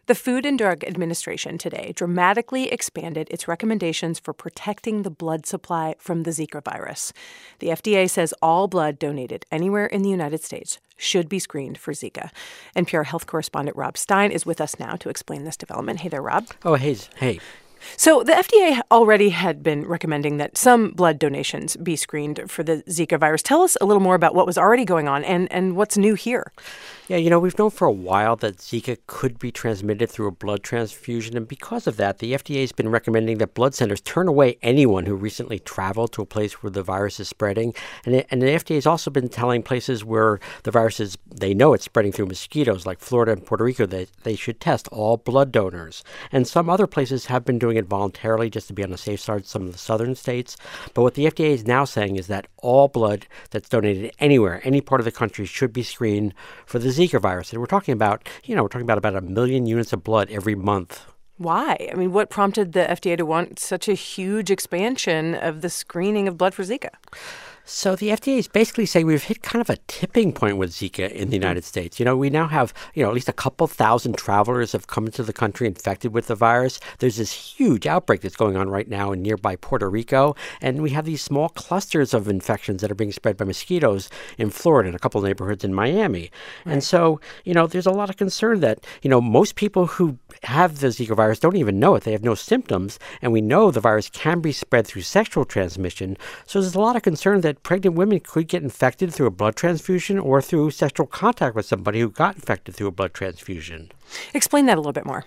The Food and Drug Administration today dramatically expanded its recommendations for protecting the blood supply from the Zika virus. The FDA says all blood donated anywhere in the United States should be screened for Zika. NPR health correspondent Rob Stein is with us now to explain this development. Hey there, Rob. Oh, hey. So the FDA already had been recommending that some blood donations be screened for the Zika virus. Tell us a little more about what was already going on and what's new here. Yeah, we've known for a while that Zika could be transmitted through a blood transfusion, and because of that, the FDA has been recommending that blood centers turn away anyone who recently traveled to a place where the virus is spreading. And the FDA has also been telling places where the virus is, they know it's spreading through mosquitoes, like Florida and Puerto Rico, that they should test all blood donors. And some other places have been doing it voluntarily just to be on the safe side, some of the southern states. But what the FDA is now saying is that all blood that's donated anywhere, any part of the country, should be screened for the Zika virus. And we're talking about about 1 million units of blood every month. Why? I mean, what prompted the FDA to want such a huge expansion of the screening of blood for Zika? So the FDA is basically saying we've hit kind of a tipping point with Zika in the United States. We now have, at least a couple thousand travelers have come into the country infected with the virus. There's this huge outbreak that's going on right now in nearby Puerto Rico. And we have these small clusters of infections that are being spread by mosquitoes in Florida and a couple of neighborhoods in Miami. Right. And so, there's a lot of concern that, most people who have the Zika virus don't even know it. They have no symptoms. And we know the virus can be spread through sexual transmission. So there's a lot of concern that pregnant women could get infected through a blood transfusion or through sexual contact with somebody who got infected through a blood transfusion. Explain that a little bit more.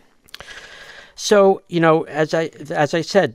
So, as I said,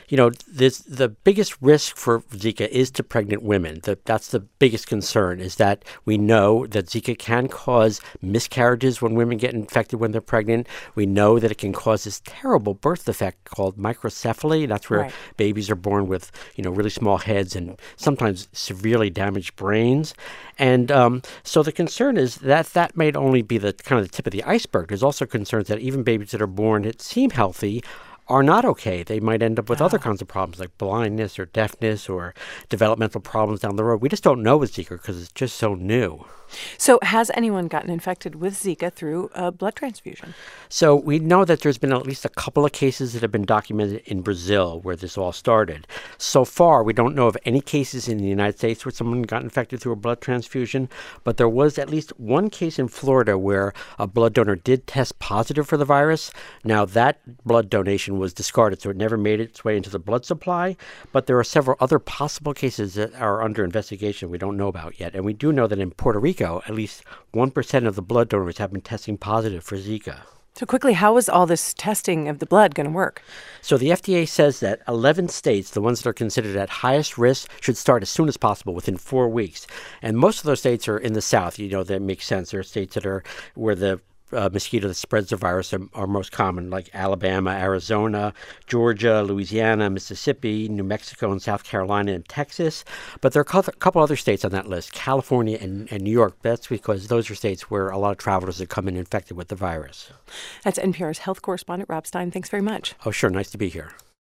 the biggest risk for Zika is to pregnant women. That's the biggest concern, is that we know that Zika can cause miscarriages when women get infected when they're pregnant. We know that it can cause this terrible birth defect called microcephaly. That's where babies are born with, really small heads and sometimes severely damaged brains. And so the concern is that may only be the kind of the tip of the iceberg. There's also concerns that even babies that are born, it seems healthy, are not okay. They might end up with other kinds of problems like blindness or deafness or developmental problems down the road. We just don't know with Zika because it's just so new. So has anyone gotten infected with Zika through a blood transfusion? So we know that there's been at least a couple of cases that have been documented in Brazil where this all started. So far, we don't know of any cases in the United States where someone got infected through a blood transfusion, but there was at least one case in Florida where a blood donor did test positive for the virus. Now, that blood donation was discarded, so it never made its way into the blood supply, but there are several other possible cases that are under investigation we don't know about yet. And we do know that in Puerto Rico, at least 1% of the blood donors have been testing positive for Zika. So quickly, how is all this testing of the blood going to work? So the FDA says that 11 states, the ones that are considered at highest risk, should start as soon as possible, within 4 weeks. And most of those states are in the South. That makes sense. There are states that are where the mosquito that spreads the virus are most common, like Alabama, Arizona, Georgia, Louisiana, Mississippi, New Mexico, and South Carolina, and Texas. But there are a couple other states on that list, California and New York. That's because those are states where a lot of travelers have come in infected with the virus. That's NPR's health correspondent, Rob Stein. Thanks very much. Oh, sure. Nice to be here.